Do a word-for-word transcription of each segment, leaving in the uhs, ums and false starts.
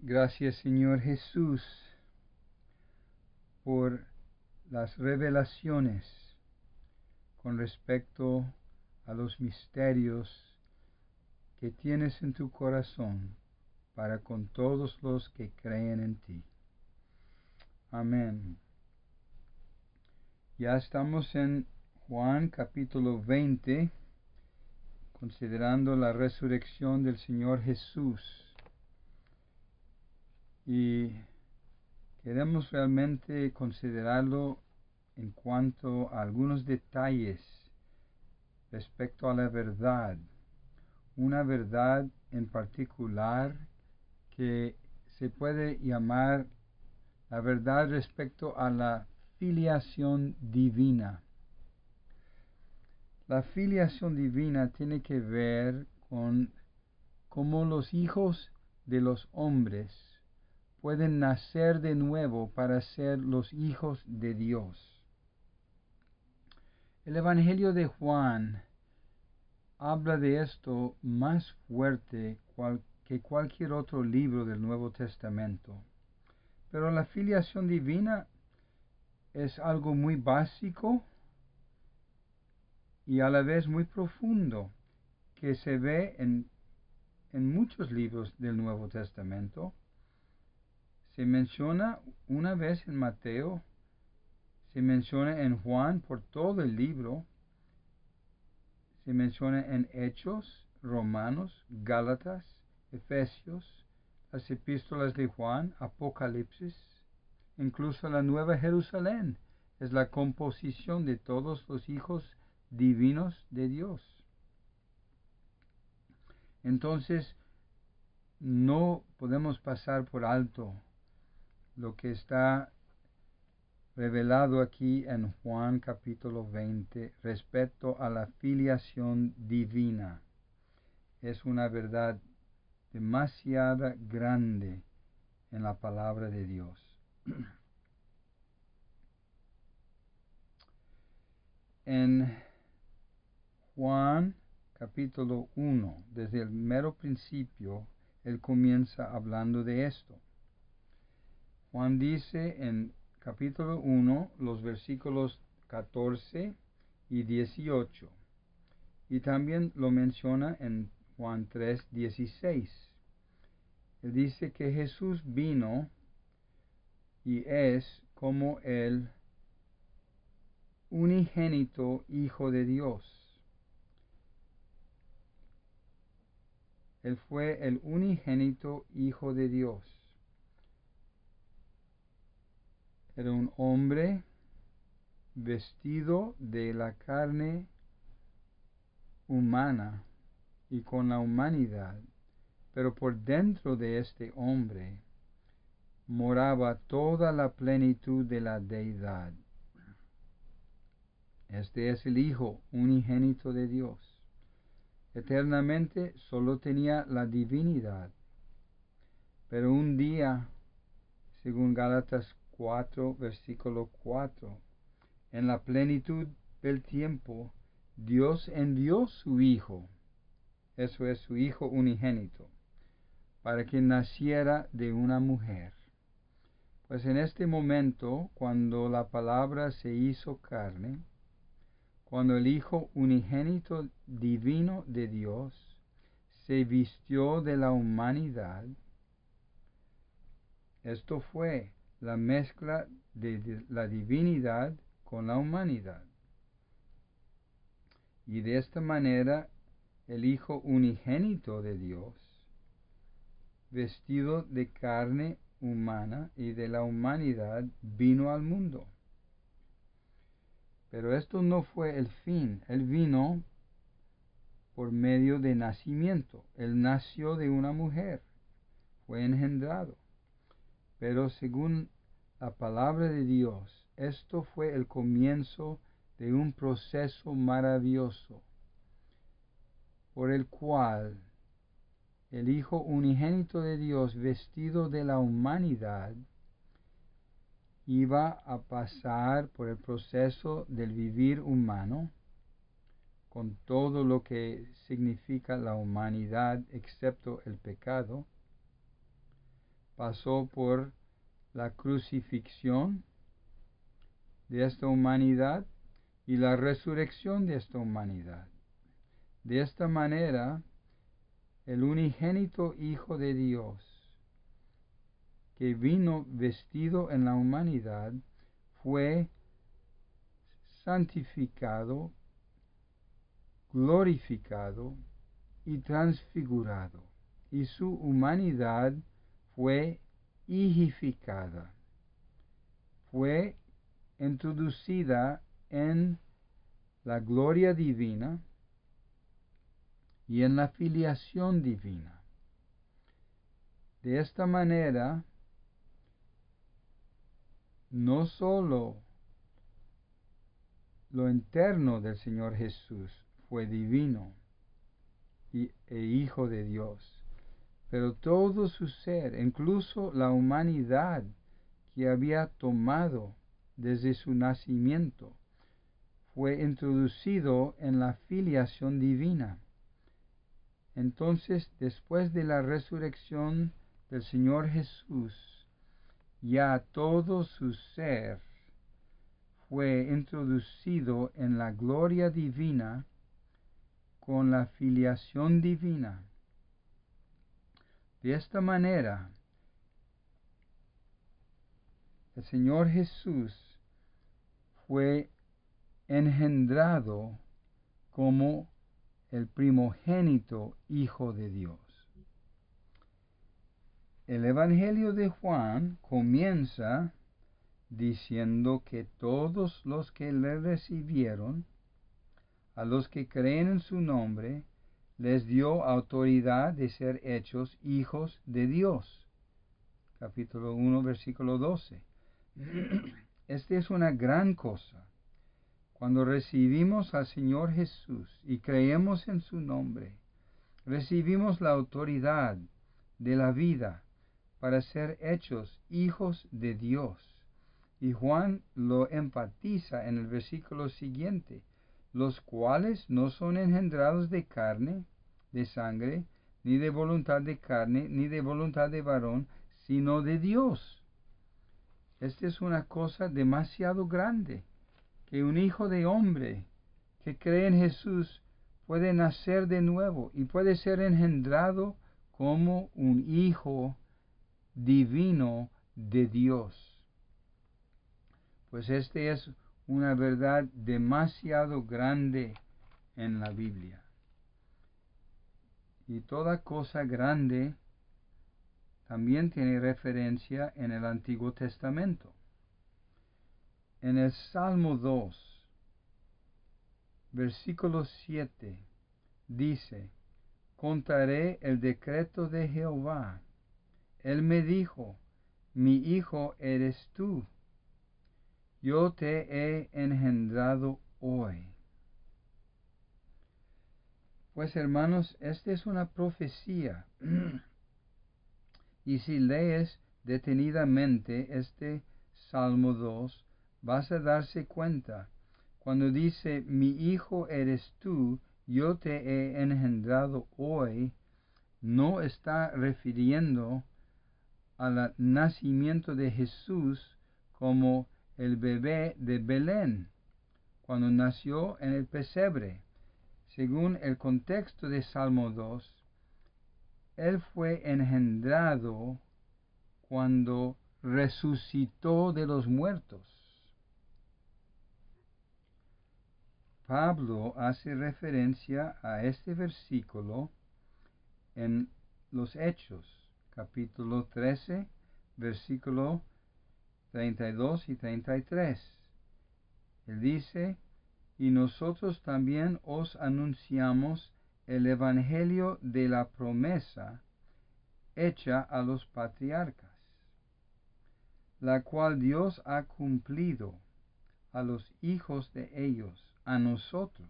Gracias, Señor Jesús, por las revelaciones con respecto a los misterios que tienes en tu corazón para con todos los que creen en ti. Amén. Ya estamos en Juan capítulo veinte, considerando la resurrección del Señor Jesús. Y queremos realmente considerarlo en cuanto a algunos detalles respecto a la verdad. Una verdad en particular que se puede llamar la verdad respecto a la filiación divina. La filiación divina tiene que ver con cómo los hijos de los hombres pueden nacer de nuevo para ser los hijos de Dios. El Evangelio de Juan habla de esto más fuerte cual, que cualquier otro libro del Nuevo Testamento. Pero la filiación divina es algo muy básico y a la vez muy profundo, que se ve en, en muchos libros del Nuevo Testamento. Se menciona una vez en Mateo, se menciona en Juan por todo el libro, se menciona en Hechos, Romanos, Gálatas, Efesios, las epístolas de Juan, Apocalipsis, incluso la Nueva Jerusalén es la composición de todos los hijos divinos de Dios. Entonces, no podemos pasar por alto lo que está revelado aquí en Juan capítulo veinte respecto a la filiación divina. Es una verdad demasiado grande en la palabra de Dios. En Juan capítulo uno, desde el mero principio, él comienza hablando de esto. Juan dice en capítulo uno, los versículos catorce y dieciocho, y también lo menciona en Juan tres, dieciséis. Él dice que Jesús vino y es como el unigénito Hijo de Dios. Él fue el unigénito Hijo de Dios. Era un hombre vestido de la carne humana y con la humanidad, pero por dentro de este hombre moraba toda la plenitud de la deidad. Este es el Hijo unigénito de Dios. Eternamente solo tenía la divinidad, pero un día, según Gálatas cuatro, versículo cuatro, en la plenitud del tiempo, Dios envió su Hijo, eso es su Hijo unigénito, para que naciera de una mujer. Pues en este momento, cuando la palabra se hizo carne, cuando el Hijo unigénito divino de Dios se vistió de la humanidad, esto fue la mezcla de la divinidad con la humanidad. Y de esta manera el Hijo unigénito de Dios, vestido de carne humana y de la humanidad, vino al mundo. Pero esto no fue el fin. Él vino por medio de nacimiento. Él nació de una mujer, fue engendrado. Pero según la palabra de Dios, esto fue el comienzo de un proceso maravilloso, por el cual el Hijo unigénito de Dios, vestido de la humanidad, iba a pasar por el proceso del vivir humano, con todo lo que significa la humanidad, excepto el pecado, pasó por la crucifixión de esta humanidad y la resurrección de esta humanidad. De esta manera, el unigénito Hijo de Dios, que vino vestido en la humanidad, fue santificado, glorificado y transfigurado, y su humanidad fue hijificada, fue introducida en la gloria divina y en la filiación divina. De esta manera, no sólo lo interno del Señor Jesús fue divino y, e Hijo de Dios, pero todo su ser, incluso la humanidad que había tomado desde su nacimiento, fue introducido en la filiación divina. Entonces, después de la resurrección del Señor Jesús, ya todo su ser fue introducido en la gloria divina con la filiación divina. De esta manera, el Señor Jesús fue engendrado como el primogénito Hijo de Dios. El Evangelio de Juan comienza diciendo que todos los que le recibieron, a los que creen en su nombre, les dio autoridad de ser hechos hijos de Dios. Capítulo uno, versículo doce. Esta es una gran cosa. Cuando recibimos al Señor Jesús y creemos en su nombre, recibimos la autoridad de la vida para ser hechos hijos de Dios. Y Juan lo enfatiza en el versículo siguiente, los cuales no son engendrados de carne, de sangre, ni de voluntad de carne, ni de voluntad de varón, sino de Dios. Esta es una cosa demasiado grande, que un hijo de hombre que cree en Jesús puede nacer de nuevo y puede ser engendrado como un hijo divino de Dios. Pues esta es una verdad demasiado grande en la Biblia. Y toda cosa grande también tiene referencia en el Antiguo Testamento. En el Salmo dos, versículo siete, dice, contaré el decreto de Jehová. Él me dijo, mi hijo eres tú. Yo te he engendrado hoy. Pues hermanos, esta es una profecía. Y si lees detenidamente este Salmo dos, vas a darse cuenta. Cuando dice, mi hijo eres tú, yo te he engendrado hoy, no está refiriendo al nacimiento de Jesús como el bebé de Belén, cuando nació en el pesebre. Según el contexto de Salmo dos, él fue engendrado cuando resucitó de los muertos. Pablo hace referencia a este versículo en los Hechos, capítulo trece, versículo treinta y dos y treinta y tres. Él dice, y nosotros también os anunciamos el evangelio de la promesa hecha a los patriarcas, la cual Dios ha cumplido a los hijos de ellos, a nosotros,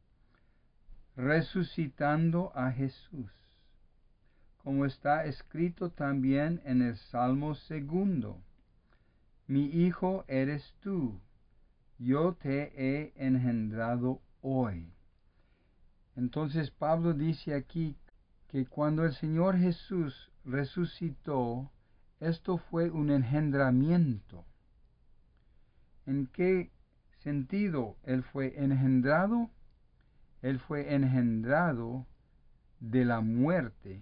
resucitando a Jesús, como está escrito también en el Salmo segundo, mi hijo eres tú, yo te he engendrado hoy. Entonces Pablo dice aquí que cuando el Señor Jesús resucitó, esto fue un engendramiento. ¿En qué sentido él fue engendrado? Él fue engendrado de la muerte.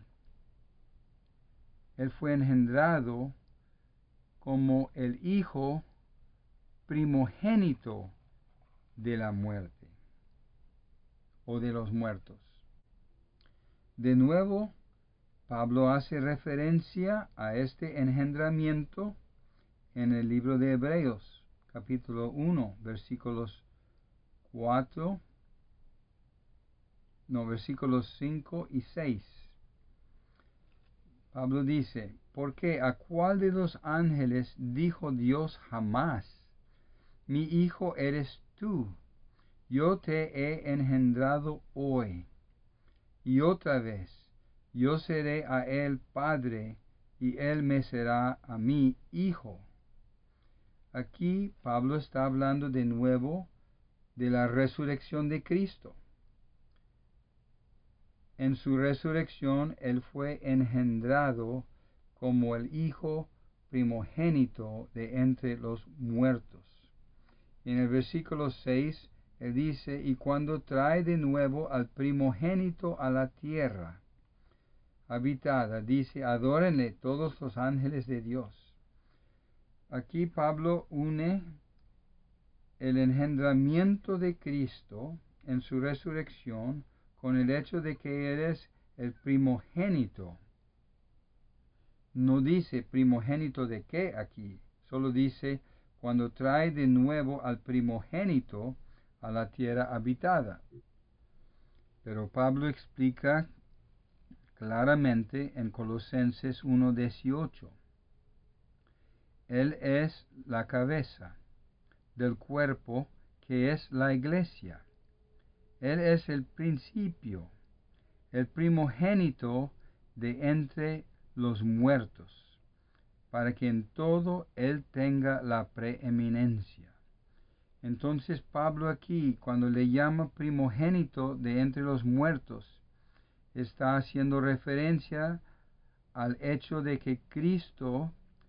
Él fue engendrado como el hijo primogénito de la muerte o de los muertos. De nuevo, Pablo hace referencia a este engendramiento en el libro de Hebreos, capítulo uno, versículos cuatro, no, versículos cinco y seis. Pablo dice, porque a cuál de los ángeles dijo Dios jamás, mi hijo eres tú, yo te he engendrado hoy. Y otra vez, yo seré a él padre, y él me será a mí hijo. Aquí Pablo está hablando de nuevo de la resurrección de Cristo. En su resurrección él fue engendrado como el hijo primogénito de entre los muertos. En el versículo seis, él dice, y cuando trae de nuevo al primogénito a la tierra habitada, dice, adórenle todos los ángeles de Dios. Aquí Pablo une el engendramiento de Cristo en su resurrección con el hecho de que eres el primogénito. No dice primogénito de qué aquí, solo dice cuando trae de nuevo al primogénito a la tierra habitada. Pero Pablo explica claramente en Colosenses uno dieciocho. Él es la cabeza del cuerpo que es la iglesia. Él es el principio, el primogénito de entre los muertos, para que en todo Él tenga la preeminencia. Entonces Pablo aquí, cuando le llama primogénito de entre los muertos, está haciendo referencia al hecho de que Cristo,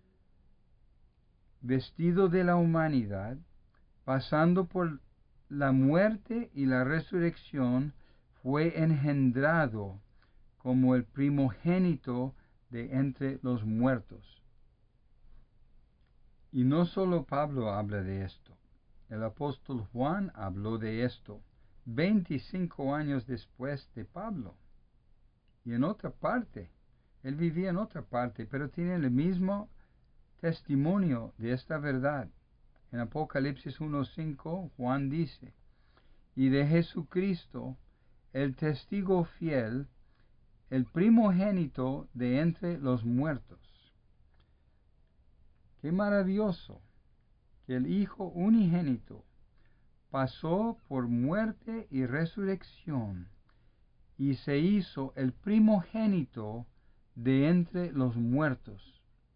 vestido de la humanidad, pasando por la muerte y la resurrección, fue engendrado como el primogénito de entre los muertos. Y no solo Pablo habla de esto, el apóstol Juan habló de esto veinticinco años después de Pablo. Y en otra parte, él vivía en otra parte, pero tiene el mismo testimonio de esta verdad. En Apocalipsis uno cinco, Juan dice, y de Jesucristo, el testigo fiel, el primogénito de entre los muertos. Qué maravilloso que el Hijo unigénito pasó por muerte y resurrección y se hizo el primogénito de entre los muertos.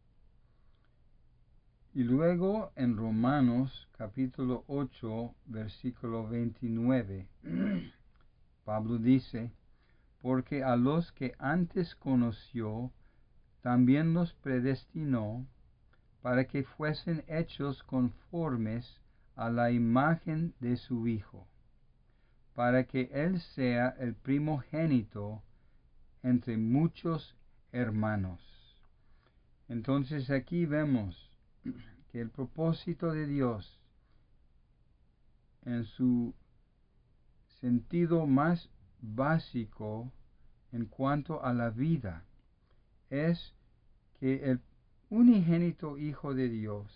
Y luego en Romanos capítulo ocho, versículo veintinueve, Pablo dice, porque a los que antes conoció, también los predestinó para que fuesen hechos conformes a la imagen de su Hijo, para que Él sea el primogénito entre muchos hermanos. Entonces aquí vemos que el propósito de Dios, en su sentido más básico en cuanto a la vida, es que el unigénito Hijo de Dios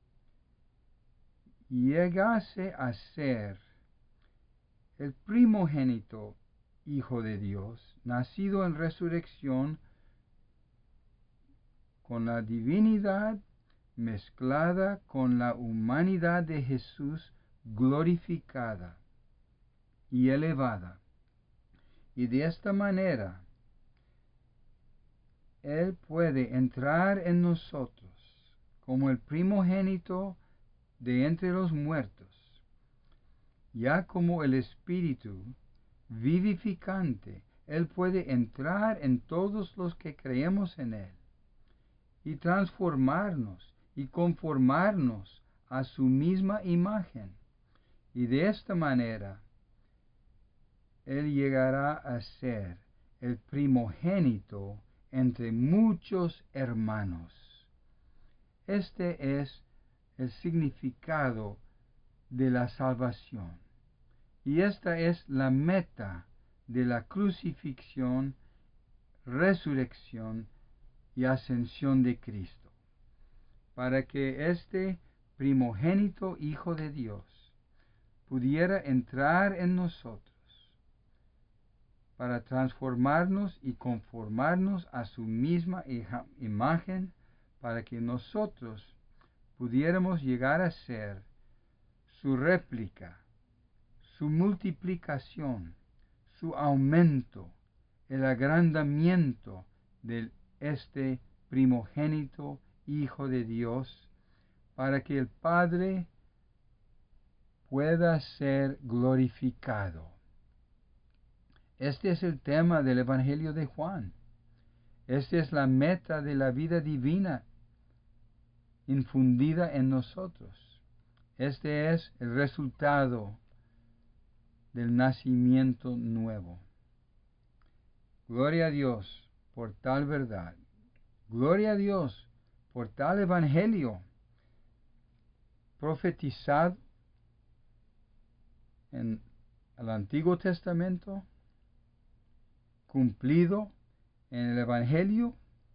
llegase a ser el primogénito Hijo de Dios, nacido en resurrección con la divinidad mezclada con la humanidad de Jesús glorificada y elevada. Y de esta manera, Él puede entrar en nosotros como el primogénito de entre los muertos, ya como el Espíritu vivificante. Él puede entrar en todos los que creemos en Él y transformarnos y conformarnos a su misma imagen. Y de esta manera, Él llegará a ser el primogénito entre muchos hermanos. Este es el significado de la salvación. Y esta es la meta de la crucifixión, resurrección y ascensión de Cristo, para que este primogénito Hijo de Dios pudiera entrar en nosotros para transformarnos y conformarnos a su misma imagen, para que nosotros pudiéramos llegar a ser su réplica, su multiplicación, su aumento, el agrandamiento de este primogénito Hijo de Dios, para que el Padre pueda ser glorificado. Este es el tema del Evangelio de Juan. Esta es la meta de la vida divina infundida en nosotros. Este es el resultado del nacimiento nuevo. Gloria a Dios por tal verdad. Gloria a Dios por tal Evangelio profetizado en el Antiguo Testamento, cumplido en el Evangelio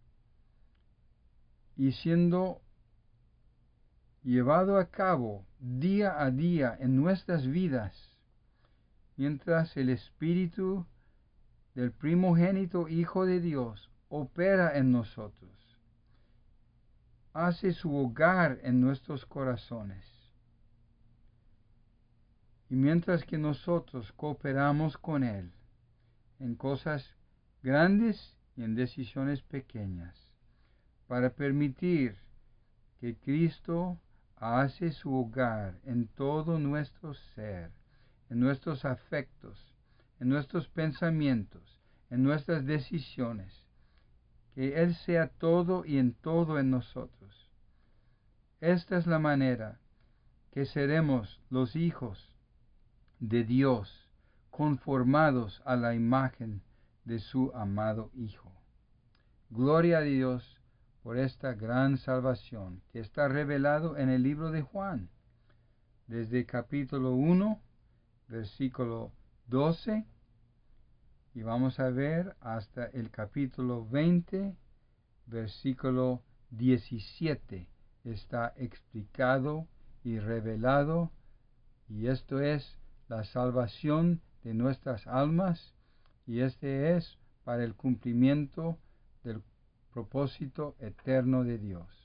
y siendo llevado a cabo día a día en nuestras vidas, mientras el Espíritu del primogénito Hijo de Dios opera en nosotros, hace su hogar en nuestros corazones. Y mientras que nosotros cooperamos con Él en cosas grandes y en decisiones pequeñas, para permitir que Cristo hace su hogar en todo nuestro ser, en nuestros afectos, en nuestros pensamientos, en nuestras decisiones, que Él sea todo y en todo en nosotros. Esta es la manera que seremos los hijos de Dios, conformados a la imagen de su amado Hijo. Gloria a Dios por esta gran salvación que está revelado en el libro de Juan, desde capítulo uno, versículo doce, y vamos a ver hasta el capítulo veinte, versículo diecisiete, está explicado y revelado, y esto es la salvación de nuestras almas, y este es para el cumplimiento del propósito eterno de Dios.